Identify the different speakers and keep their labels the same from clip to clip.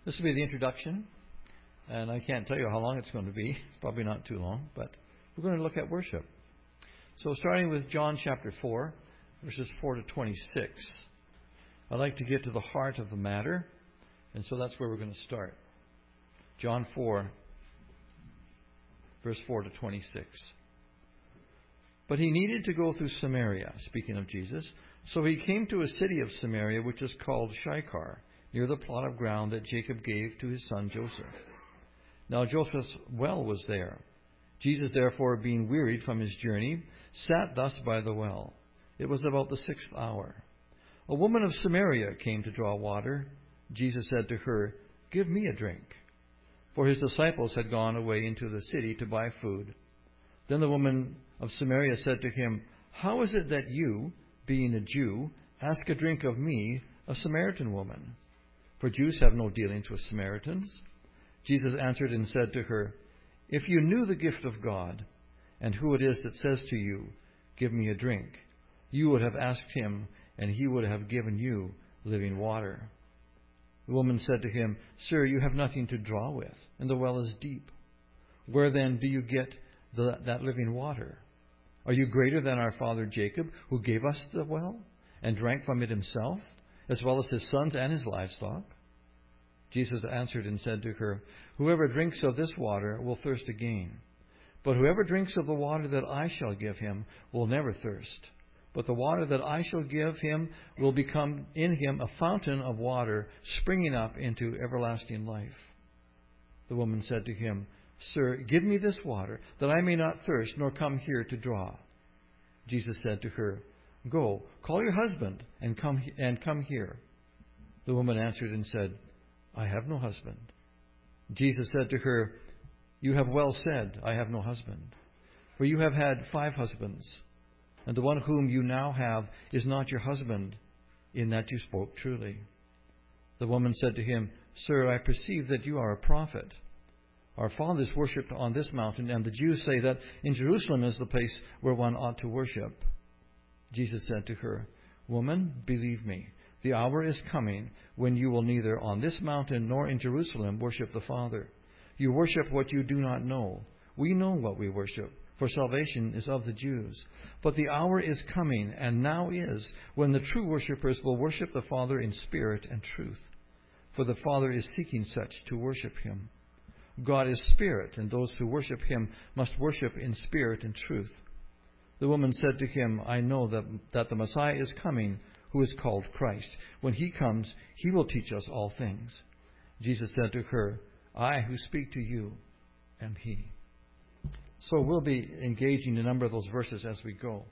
Speaker 1: This will be the introduction, and I can't tell you how long it's going to be. Probably not too long, but we're going to look at worship. So starting with John chapter 4, verses 4 to 26. I'd like to get to the heart of the matter, and so that's where we're going to start. John 4, verse 4 to 26. But he needed to go through Samaria, speaking of Jesus. So he came to a city of Samaria, which is called Sychar, near the plot of ground that Jacob gave to his son Joseph. Now Joseph's well was there. Jesus, therefore, being wearied from his journey, sat thus by the well. It was about the 6th hour. A woman of Samaria came to draw water. Jesus said to her, "Give me a drink." For his disciples had gone away into the city to buy food. Then the woman of Samaria said to him, "How is it that you, being a Jew, ask a drink of me, a Samaritan woman? For Jews have no dealings with Samaritans." Jesus answered and said to her, "If you knew the gift of God, and who it is that says to you, 'Give me a drink,' you would have asked him, and he would have given you living water." The woman said to him, "Sir, you have nothing to draw with, and the well is deep. Where then do you get that living water? Are you greater than our father Jacob, who gave us the well, and drank from it himself, as well as his sons and his livestock?" Jesus answered and said to her, "Whoever drinks of this water will thirst again. But whoever drinks of the water that I shall give him will never thirst. But the water that I shall give him will become in him a fountain of water springing up into everlasting life." The woman said to him, "Sir, give me this water, that I may not thirst, nor come here to draw." Jesus said to her, "Go, call your husband, and come here." The woman answered and said, "I have no husband." Jesus said to her, "You have well said, 'I have no husband.' For you have had 5 husbands, and the one whom you now have is not your husband, in that you spoke truly." The woman said to him, "Sir, I perceive that you are a prophet. Our fathers worshipped on this mountain, and the Jews say that in Jerusalem is the place where one ought to worship." Jesus said to her, "Woman, believe me, the hour is coming when you will neither on this mountain nor in Jerusalem worship the Father. You worship what you do not know. We know what we worship, for salvation is of the Jews. But the hour is coming, and now is, when the true worshippers will worship the Father in spirit and truth. For the Father is seeking such to worship him. God is spirit, and those who worship him must worship in spirit and truth." The woman said to him, "I know that the Messiah is coming, who is called Christ. When he comes, he will teach us all things." Jesus said to her, "I who speak to you am he." So we'll be engaging a number of those verses as we go.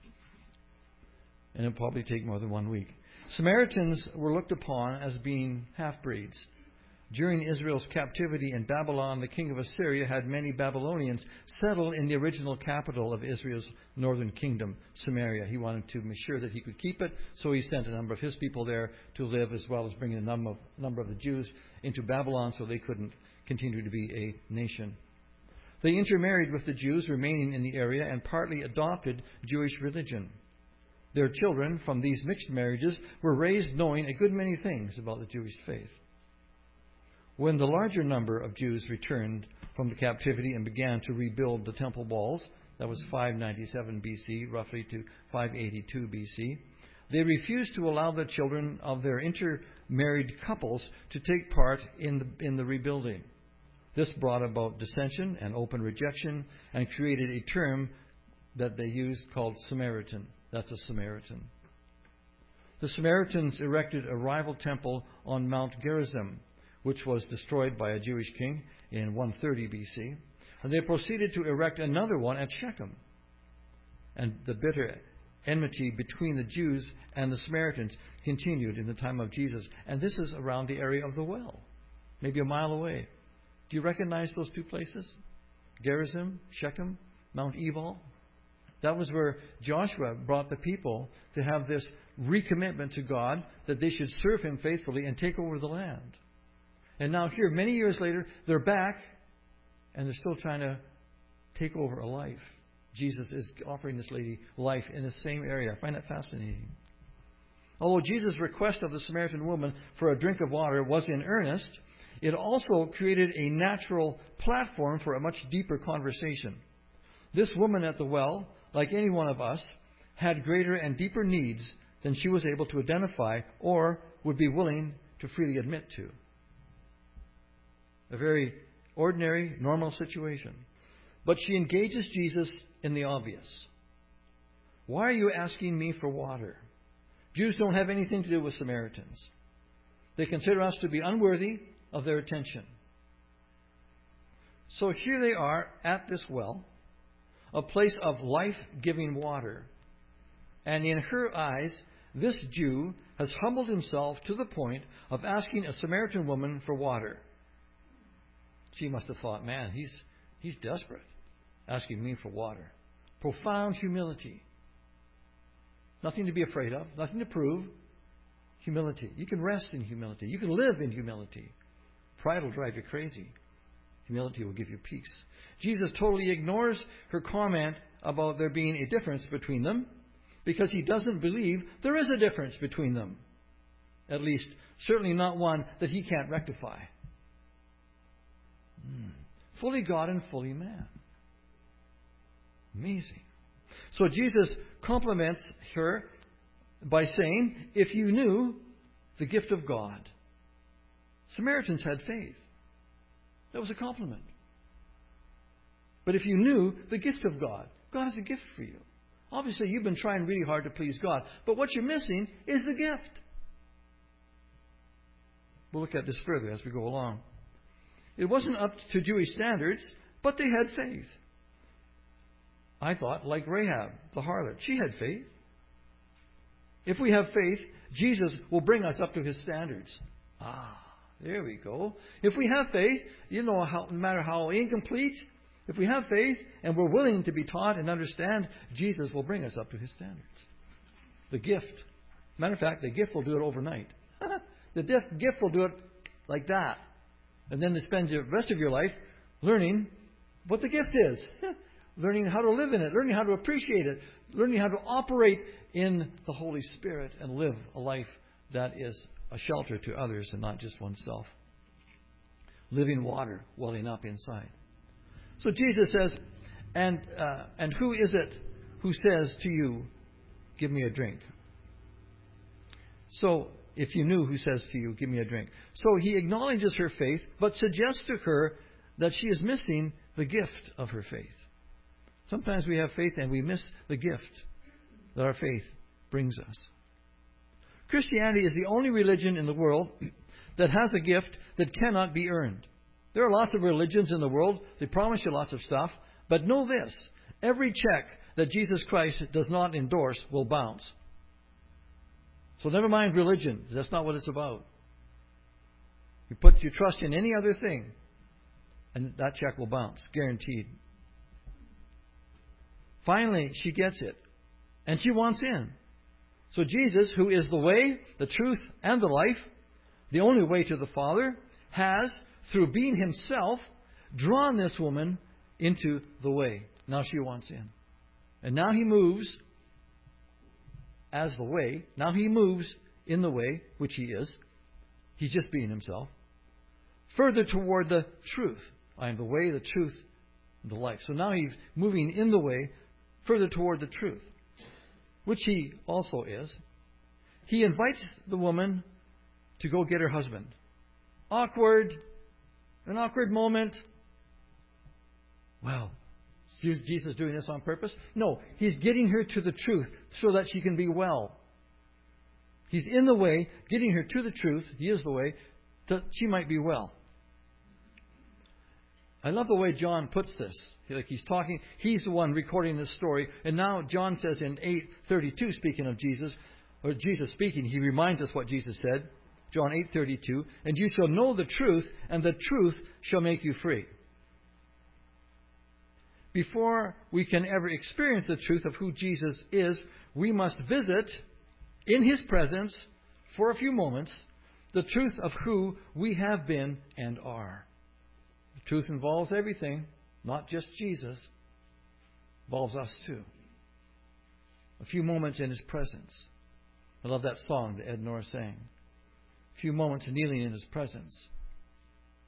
Speaker 1: And it'll probably take more than 1 week. Samaritans were looked upon as being half-breeds. During Israel's captivity in Babylon, the king of Assyria had many Babylonians settle in the original capital of Israel's northern kingdom, Samaria. He wanted to make sure that he could keep it, so he sent a number of his people there to live, as well as bringing a number of the Jews into Babylon so they couldn't continue to be a nation. They intermarried with the Jews remaining in the area and partly adopted Jewish religion. Their children from these mixed marriages were raised knowing a good many things about the Jewish faith. When the larger number of Jews returned from the captivity and began to rebuild the temple walls, that was 597 BC, roughly to 582 BC, they refused to allow the children of their intermarried couples to take part in the rebuilding. This brought about dissension and open rejection and created a term that they used called Samaritan. That's a Samaritan. The Samaritans erected a rival temple on Mount Gerizim, which was destroyed by a Jewish king in 130 BC. And they proceeded to erect another one at Shechem. And the bitter enmity between the Jews and the Samaritans continued in the time of Jesus. And this is around the area of the well, maybe a mile away. Do you recognize those two places? Gerizim, Shechem, Mount Ebal. That was where Joshua brought the people to have this recommitment to God, that they should serve him faithfully and take over the land. And now here, many years later, they're back, and they're still trying to take over a life. Jesus is offering this lady life in the same area. I find that fascinating. Although Jesus' request of the Samaritan woman for a drink of water was in earnest, it also created a natural platform for a much deeper conversation. This woman at the well, like any one of us, had greater and deeper needs than she was able to identify or would be willing to freely admit to. A very ordinary, normal situation. But she engages Jesus in the obvious. Why are you asking me for water? Jews don't have anything to do with Samaritans. They consider us to be unworthy of their attention. So here they are at this well, a place of life-giving water. And in her eyes, this Jew has humbled himself to the point of asking a Samaritan woman for water. She must have thought, man, he's desperate, asking me for water. Profound humility. Nothing to be afraid of, nothing to prove. Humility. You can rest in humility. You can live in humility. Pride will drive you crazy. Humility will give you peace. Jesus totally ignores her comment about there being a difference between them because he doesn't believe there is a difference between them. At least, certainly not one that he can't rectify. Fully God and fully man. Amazing. So Jesus compliments her by saying, if you knew the gift of God. Samaritans had faith. That was a compliment. But if you knew the gift of God, God is a gift for you. Obviously, you've been trying really hard to please God. But what you're missing is the gift. We'll look at this further as we go along. It wasn't up to Jewish standards, but they had faith. I thought, like Rahab, the harlot, she had faith. If we have faith, Jesus will bring us up to his standards. There we go. If we have faith, no matter how incomplete, if we have faith and we're willing to be taught and understand, Jesus will bring us up to his standards. The gift. Matter of fact, the gift will do it overnight. The gift will do it like that. And then to spend the rest of your life learning what the gift is. Learning how to live in it. Learning how to appreciate it. Learning how to operate in the Holy Spirit and live a life that is a shelter to others and not just oneself. Living water welling up inside. So Jesus says, and who is it who says to you, give me a drink? So, if you knew who says to you, give me a drink. So he acknowledges her faith, but suggests to her that she is missing the gift of her faith. Sometimes we have faith and we miss the gift that our faith brings us. Christianity is the only religion in the world that has a gift that cannot be earned. There are lots of religions in the world. They promise you lots of stuff. But know this. Every check that Jesus Christ does not endorse will bounce. So never mind religion. That's not what it's about. You put your trust in any other thing, and that check will bounce. Guaranteed. Finally, she gets it. And she wants in. So Jesus, who is the way, the truth, and the life, the only way to the Father, has, through being himself, drawn this woman into the way. Now she wants in. And now he moves as the way. Now he moves in the way, which he is. He's just being himself. Further toward the truth. I am the way, the truth, and the life. So now he's moving in the way, further toward the truth, which he also is. He invites the woman to go get her husband. Awkward. An awkward moment. Well, is Jesus doing this on purpose? No, he's getting her to the truth so that she can be well. He's in the way, getting her to the truth. He is the way, that she might be well. I love the way John puts this. Like he's talking, he's the one recording this story. And now John says in 8:32, speaking of Jesus, or Jesus speaking, he reminds us what Jesus said. John 8:32, and you shall know the truth, and the truth shall make you free. Before we can ever experience the truth of who Jesus is, we must visit in his presence for a few moments the truth of who we have been and are. The truth involves everything, not just Jesus. It involves us too. A few moments in his presence. I love that song that Ed Norris sang. A few moments kneeling in his presence.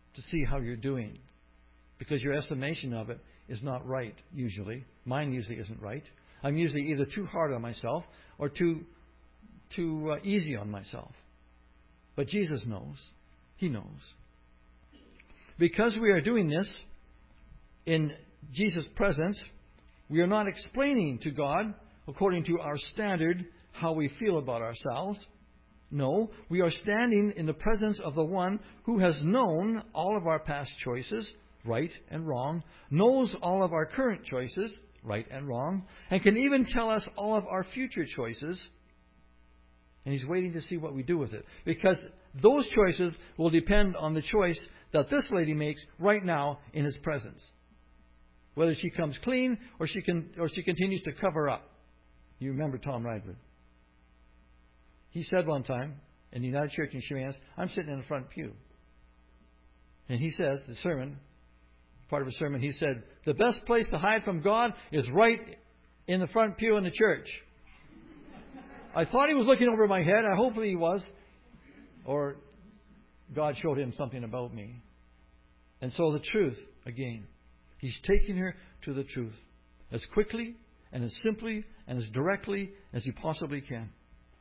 Speaker 1: to see how you're doing. Because your estimation of it is not right, usually. Mine usually isn't right. I'm usually either too hard on myself or too easy on myself. But Jesus knows. He knows. Because we are doing this in Jesus' presence, we are not explaining to God, according to our standard, how we feel about ourselves. No, we are standing in the presence of the one who has known all of our past choices, right and wrong, knows all of our current choices, right and wrong, and can even tell us all of our future choices. And He's waiting to see what we do with it. Because those choices will depend on the choice that this lady makes right now in His presence. Whether she comes clean or she continues to cover up. You remember Tom Rydwood. He said one time in the United Church in Chemainus, I'm sitting in the front pew. And he says, the sermon, part of a sermon, he said, the best place to hide from God is right in the front pew in the church. I thought he was looking over my head. Hopefully he was. Or God showed him something about me. And so the truth, again, He's taking her to the truth as quickly and as simply and as directly as He possibly can.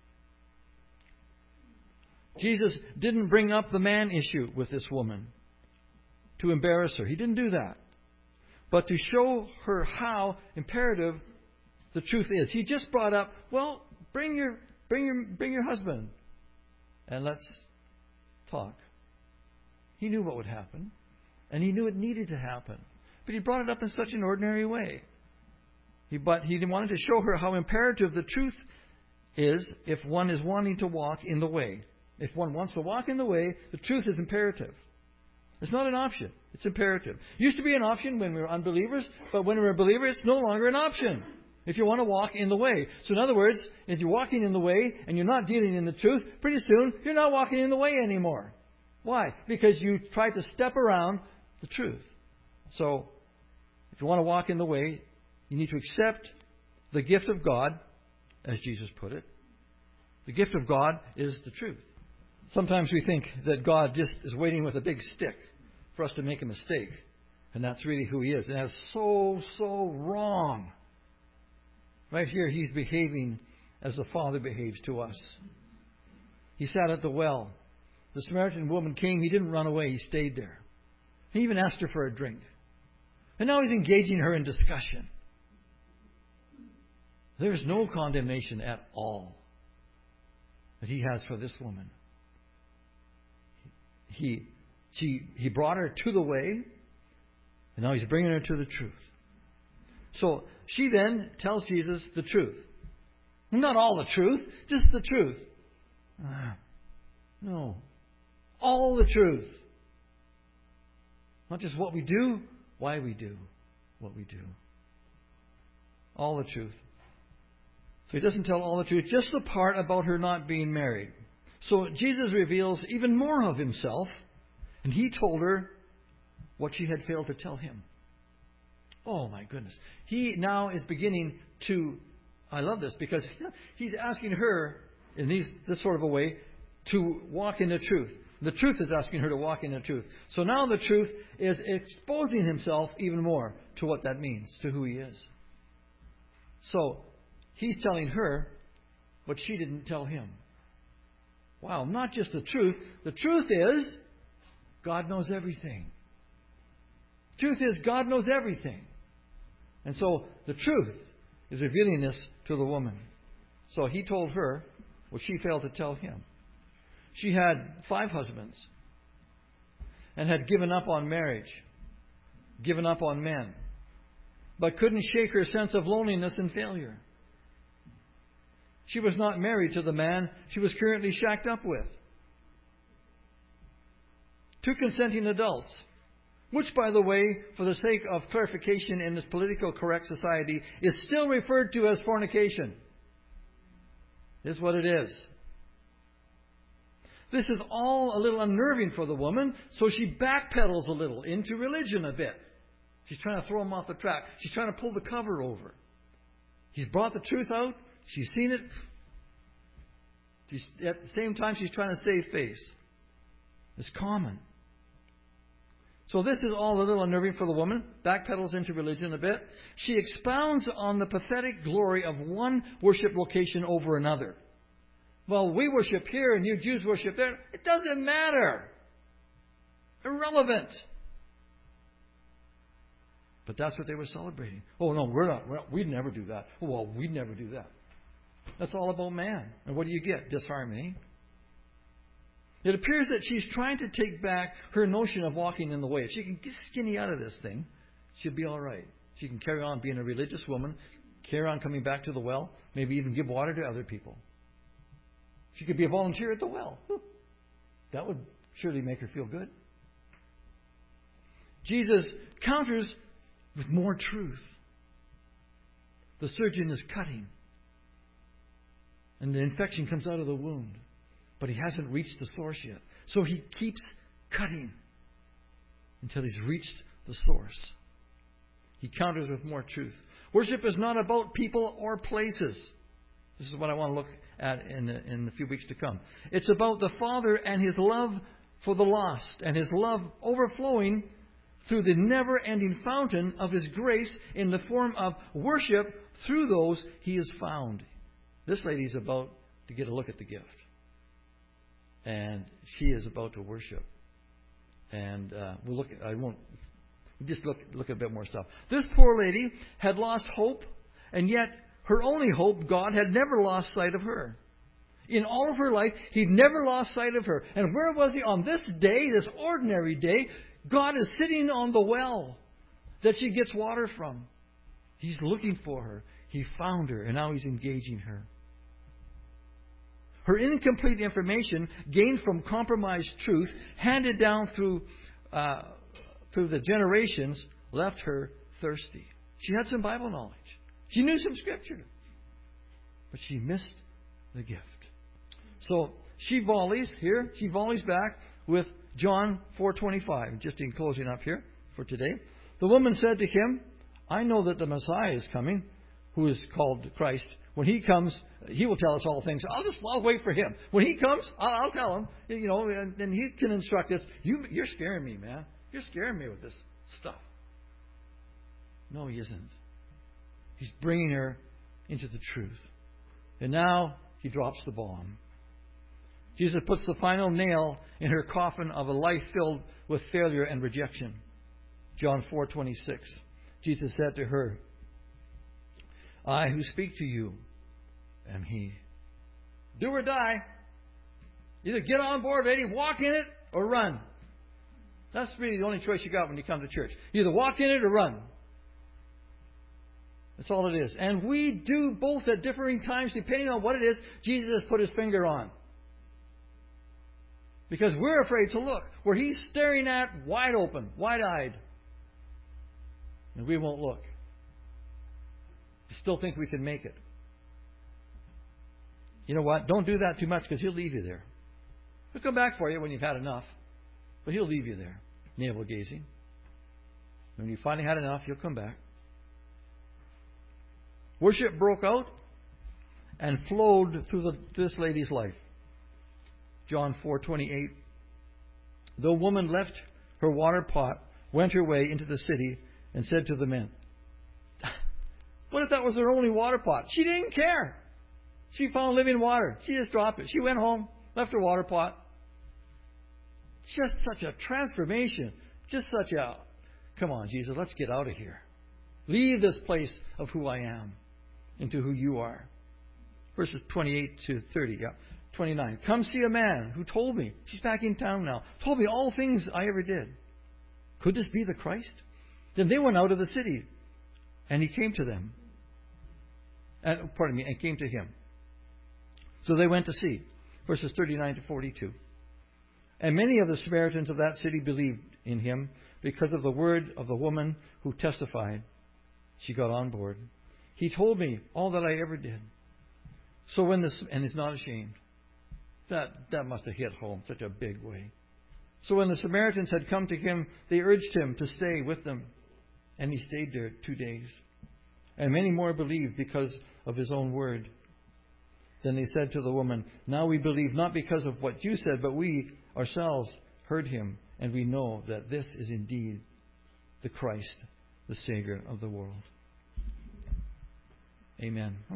Speaker 1: Jesus didn't bring up the man issue with this woman to embarrass her. He didn't do that. But to show her how imperative the truth is. He just brought up, well, bring your husband and let's talk. He knew what would happen. And He knew it needed to happen. But He brought it up in such an ordinary way. But He wanted to show her how imperative the truth is if one is wanting to walk in the way. If one wants to walk in the way, the truth is imperative. It's not an option. It's imperative. It used to be an option when we were unbelievers, but when we're a believer, it's no longer an option. If you want to walk in the way. So in other words, if you're walking in the way and you're not dealing in the truth, pretty soon you're not walking in the way anymore. Why? Because you tried to step around the truth. So, if you want to walk in the way, you need to accept the gift of God, as Jesus put it. The gift of God is the truth. Sometimes we think that God just is waiting with a big stick for us to make a mistake. And that's really who He is. And that's so wrong. Right here, He's behaving as the Father behaves to us. He sat at the well. The Samaritan woman came. He didn't run away. He stayed there. He even asked her for a drink. And now He's engaging her in discussion. There is no condemnation at all that He has for this woman. He brought her to the way, and now He's bringing her to the truth. So she then tells Jesus the truth. Not all the truth, just the truth. No. All the truth. Not just what we do, why we do what we do. All the truth. So He doesn't tell all the truth, just the part about her not being married. So Jesus reveals even more of Himself, and He told her what she had failed to tell Him. Oh my goodness. He now is beginning to, I love this, because He's asking her, in this sort of a way, to walk in the truth. The truth is asking her to walk in the truth. So now the truth is exposing Himself even more to what that means, to who He is. So He's telling her what she didn't tell Him. Wow, not just the truth. The truth is, God knows everything. Truth is, God knows everything. And so the truth is revealing this to the woman. So He told her what she failed to tell Him. She had 5 husbands and had given up on marriage, given up on men, but couldn't shake her sense of loneliness and failure. She was not married to the man she was currently shacked up with. 2 consenting adults, which, by the way, for the sake of clarification in this politically correct society, is still referred to as fornication. Is what it is. This is all a little unnerving for the woman, so she backpedals a little into religion a bit. She's trying to throw him off the track. She's trying to pull the cover over. He's brought the truth out. She's seen it. At the same time, she's trying to save face. It's common. So this is all a little unnerving for the woman. Backpedals into religion a bit. She expounds on the pathetic glory of one worship location over another. Well, we worship here and you Jews worship there. It doesn't matter. Irrelevant. But that's what they were celebrating. Oh, no, we're not. We'd never do that. Oh, well, we'd never do that. That's all about man. And what do you get? Disharmony. It appears that she's trying to take back her notion of walking in the way. If she can get skinny out of this thing, she'll be all right. She can carry on being a religious woman, carry on coming back to the well, maybe even give water to other people. She could be a volunteer at the well. That would surely make her feel good. Jesus counters with more truth. The surgeon is cutting, and the infection comes out of the wound. But he hasn't reached the source yet. So he keeps cutting until he's reached the source. He counters with more truth. Worship is not about people or places. This is what I want to look at in the few weeks to come. It's about the Father and His love for the lost, and His love overflowing through the never-ending fountain of His grace in the form of worship through those He has found. This lady's about to get a look at the gift. And she is about to worship. And we'll look. I won't. Just look at a bit more stuff. This poor lady had lost hope, and yet her only hope, God, had never lost sight of her. In all of her life, He'd never lost sight of her. And where was He on this day, this ordinary day? God is sitting on the well that she gets water from. He's looking for her. He found her, and now He's engaging her. Her incomplete information, gained from compromised truth, handed down through the generations, left her thirsty. She had some Bible knowledge. She knew some Scripture. But she missed the gift. So she volleys back with John 4:25, just in closing up here for today. The woman said to Him, I know that the Messiah is coming, who is called Christ. When He comes, He will tell us all things. I'll wait for Him. When He comes, I'll tell Him. And He can instruct us. You're scaring me, man. You're scaring me with this stuff. No, He isn't. He's bringing her into the truth. And now He drops the bomb. Jesus puts the final nail in her coffin of a life filled with failure and rejection. John 4:26. Jesus said to her, I who speak to you am He. Do or die. Either get on board, lady, walk in it, or run. That's really the only choice you got when you come to church. Either walk in it or run. That's all it is. And we do both at differing times depending on what it is Jesus has put His finger on. Because we're afraid to look. Where He's staring at wide open, wide-eyed. And we won't look. We still think we can make it. You know what? Don't do that too much because He'll leave you there. He'll come back for you when you've had enough. But He'll leave you there, navel gazing. When you finally had enough, He'll come back. Worship broke out and flowed through this lady's life. John 4:28. The woman left her water pot, went her way into the city, and said to the men, what if that was her only water pot? She didn't care. She found living water. She just dropped it. She went home, left her water pot. Just such a transformation. Just such a, come on, Jesus, let's get out of here. Leave this place of who I am into who you are. Verses 28 to 30. 29. Come see a man who told me, she's back in town now, told me all things I ever did. Could this be the Christ? Then they went out of the city, and He came to them. And came to Him. So they went to see. Verses 39 to 42. And many of the Samaritans of that city believed in Him because of the word of the woman who testified. She got on board. He told me all that I ever did. So and He's not ashamed. That must have hit home such a big way. So when the Samaritans had come to Him, they urged Him to stay with them. And He stayed there 2 days. And many more believed because of His own word. Then they said to the woman, now we believe not because of what you said, but we ourselves heard Him And we know that this is indeed the Christ, the Savior of the world. Amen.